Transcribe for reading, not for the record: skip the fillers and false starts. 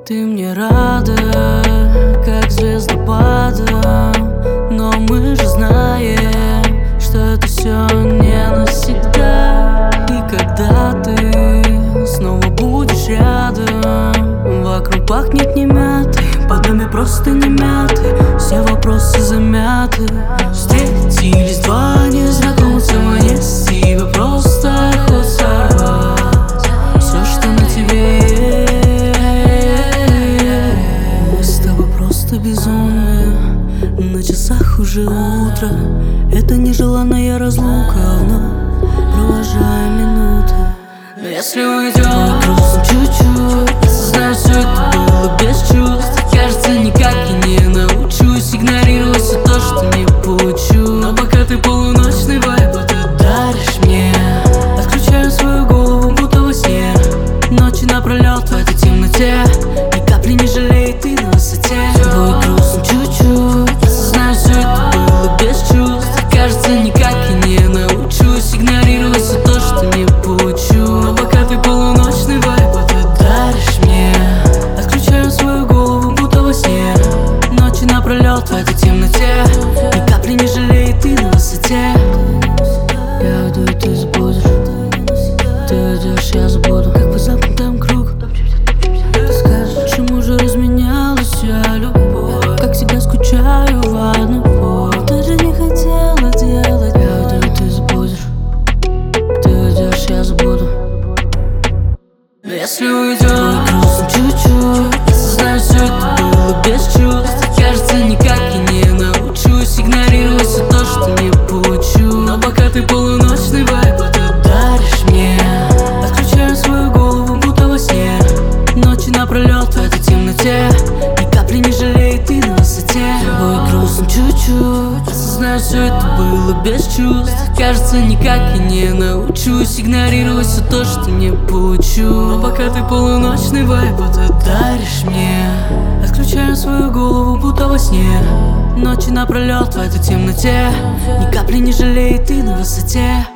Ты мне рада, как звездопада, но мы же знаем, что это все не навсегда. И когда ты снова будешь рядом, вокруг пахнет не мятой, под нами просто не мяты, все вопросы замяты. Встретились два незнакомца в месте, вы просто ход сорвать все, что на тебе есть. Мы с тобой просто безумные, на часах уже утро. Это нежеланная разлука, вновь провожая минуты. Но если уйдем грустно чуть-чуть, осознаю, все это было без чувств. Кажется, никак я не научусь игнорировать все то, что не получу. Но пока ты полуночный вайб ты даришь мне, отключаю свою голову, будто во сне. Ночи напролет в этой темноте, ни капли не жалеет, ты на высоте. Было грустно чуть-чуть, осознаю, все это было без чувств. Кажется, никак я не научусь игнорировать все то, что не получу. Но пока ты полуночный вайб ты даришь мне, отключаю свою голову, будто во сне. Ночи напролет в этой темноте, ни капли не жалеет, ты на высоте. Я уйду, и ты забудешь. Ты уйдешь, я забуду, как по замкнутым кругу. Ты скажешь, почему же разменялась вся любовь? Как всегда скучаю в одного. Ты же не хотела делать. Я уйду, и ты забудешь. Ты уйдешь, я забуду. Но если уйдем грустно чуть-чуть, осознаю, все это было без чувств. Кажется, никак я не научусь игнорировать все то, что не получу. Но пока ты полуночный вайб ты даришь мне, отключаю свою голову, будто во сне. Ночи напролет в этой темноте, ни капли не жалеет, ты на высоте. Будет грустно чуть-чуть, осознаю, все это было без чувств. Кажется, никак я не научусь игнорировать все то, что не получу. Но пока ты полуночный вайб ты даришь мне, отключаю свою голову, будто во сне. Ночи напролет в этой темноте, ни капли не жалеет, ты на высоте.